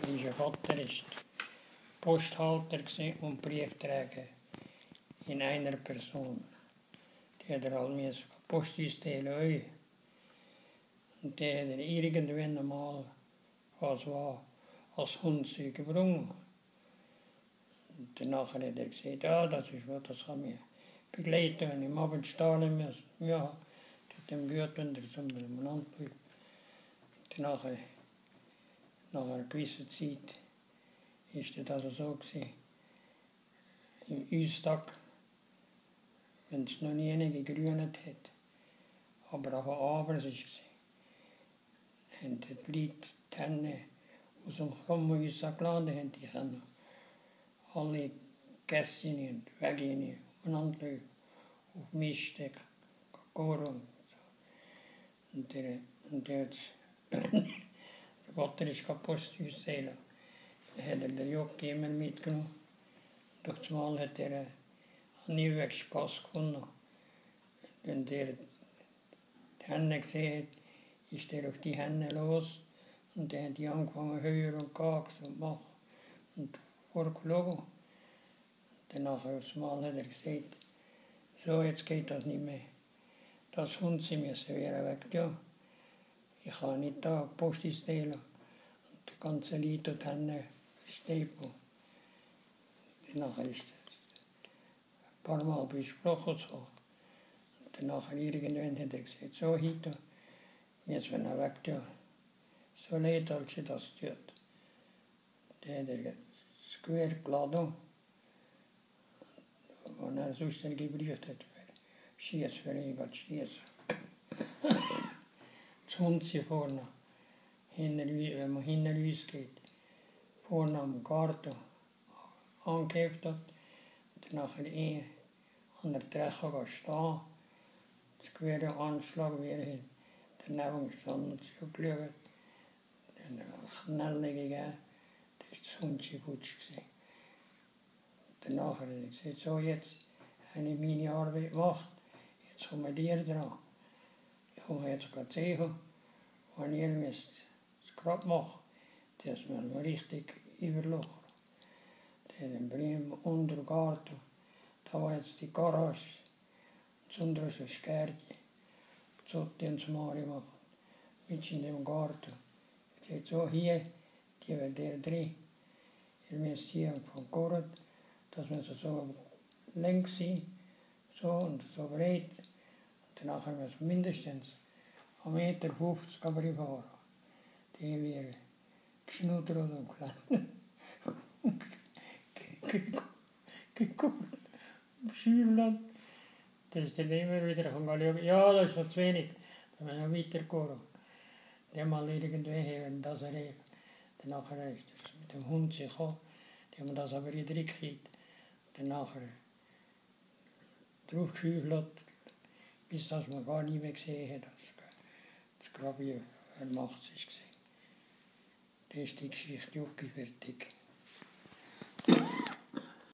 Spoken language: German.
Unser Vater war Posthalter und Briefträger in einer Person. Der hat all Post ausstellen. Und der hat irgendwann einmal, was war, als Hundzeug gebrungen. Und danach hat er gesagt, ja, das ist was, das kann mich begleiten, wenn ich am Abend stahlen muss. Ja, tut dem gut, wenn der so miteinander bleibt. Danach, nach einer gewissen Zeit, ist das also so gewesen, im Eustag, wenn es noch nie gegrünet hat, aber auch abends war es, haben die Leute die Hände aus dem Krummenhäuser geladen, haben die Hände alle Gäste und Wege umeinander auf Miststeg, Kakao und so. Und der Vater ist Post auszählen. Dann hat er den Jockey immer mitgenommen. Durch das Mal hat er nie wirklich Spass gefunden. Wenn er die Hände gesehen hat, ist er auf die Hände los. Und dann hat die angefangen höher und Gags und machen und vorgeflogen. Danach aufs Mal hat er gesagt, so, jetzt geht das nicht mehr. Das Hund, sie müssen wieder weg. Ja, ich kann nicht da Post stehlen. Und die ganzen Leute dort hinten stehen. Danach ist das ein paar Mal besprochen. So. Und danach irgendwann hat er gesagt, so heute müssen wir noch weg. Ja. So leid, als er das tut. Dann hat er das Gewehr geladen. Und er sonst gebraucht hat, schießen, für ihn zu schießen. Das Hund sie vorne, wenn man hinter uns geht, vorne am Garten angeheftet hat, und dann nachher an der Treppe stehen, das Gewehr anschlagen, wie er daneben gestanden und sich geschaut, dann eine Knelle gegeben, dann ist das Hund sie futsch gewesen. Danach hat er gesagt, so jetzt habe ich meine Arbeit gemacht, jetzt kommen wir dran. Ich komme jetzt sehen, wenn ihr müsst das Grab machen, das müssen wir richtig überlochen. Dann bringen wir unter den Garten, da war jetzt die Garage, und unten ist das Gärtchen. So den sie mal machen, mit in dem Garten. Ich sage, so hier, die wird der drin. Ihr müsst hier vom Garten, dass wir so längs sind, so und so breit. Und danach müssen wir mindestens 1,50 Meter fahren. Die haben wir geschnuddert und geguckt, Schüler. Dann ist der immer wieder schauen, ja, das ist noch zu wenig, dann müssen wir weitergehen. Dann mal irgendwann, wenn das erlebt. Danach ist das mit dem Hund gekommen, die haben das aber wieder gekriegt. Danach draufgeschüttelt, bis das man gar nicht mehr gesehen hat. Das Grab hier, macht es. Das ist die Geschichte, Jucki, fertig.